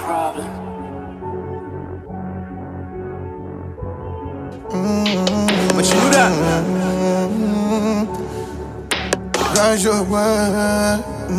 problem. But you knew that. That's your word.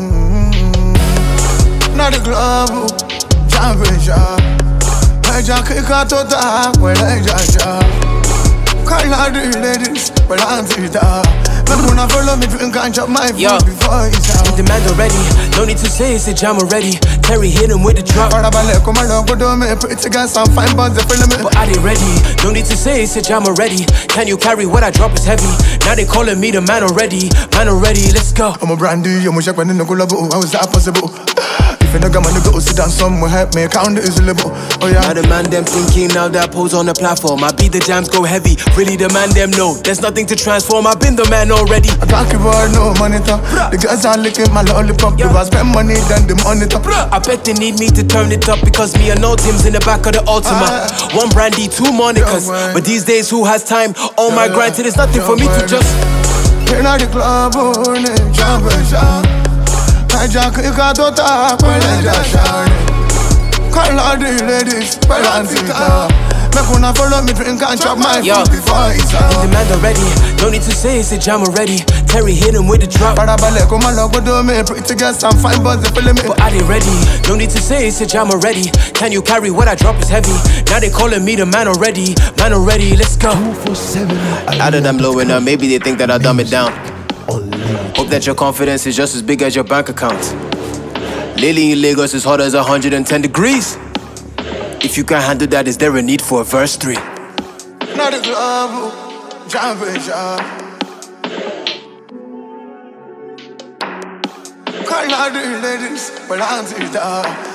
Not the global championship. Leja kika tota, well leja sha. Call out the ladies, well I'm fita. Men wanna follow me, drink and chop my food before it's out. The man already, no need to say it's a jam already. Terry hit him with the drop. Para ballet, come along, go do me. Pretty girls, some fine buns, they feeling me. But are they ready? No need to say it's a jam already. Can you carry what I drop is heavy? Now they calling me the man already. Man already, let's go. I'm a brandy, I'm a shack when in the collabo. How is that possible? If you don't got money, go sit down somewhere, help me count the syllable. Oh yeah. Now the man them thinking, now that pose on the platform. I beat the jams go heavy. Really the man them know there's nothing to transform. I've been the man already. I can't keep on no monitor. The girls are licking my lollipop. If I spend money, then the monitor. I bet they need me to turn it up because me and no Tim's in the back of the Ultima. One brandy, two Monicas. But these days, who has time? Oh my granted, it's nothing for me to just. You're not the club, oh, championship. I jack you got to talk, well, call all the ladies, well, I'm fita. Make una follow me, drink and chop my food before it's out. The man already, no need to say it's a jam already. Terry hit him with the drop. Para ballet, come along, go do me. Pretty girls, some fine buns, they feeling me. But are they ready? No need to say it's a jam already. Can you carry what I drop is heavy? Now they calling me the man already. Man already, let's go. 247. Out of them blowing up, maybe they think that I dumb it down. Hope that your confidence is just as big as your bank account. Lately in Lagos is hot as 110 degrees. If you can't handle that, is there a need for a verse 3? Not the global championship. Call out the ladies, well I'm fita.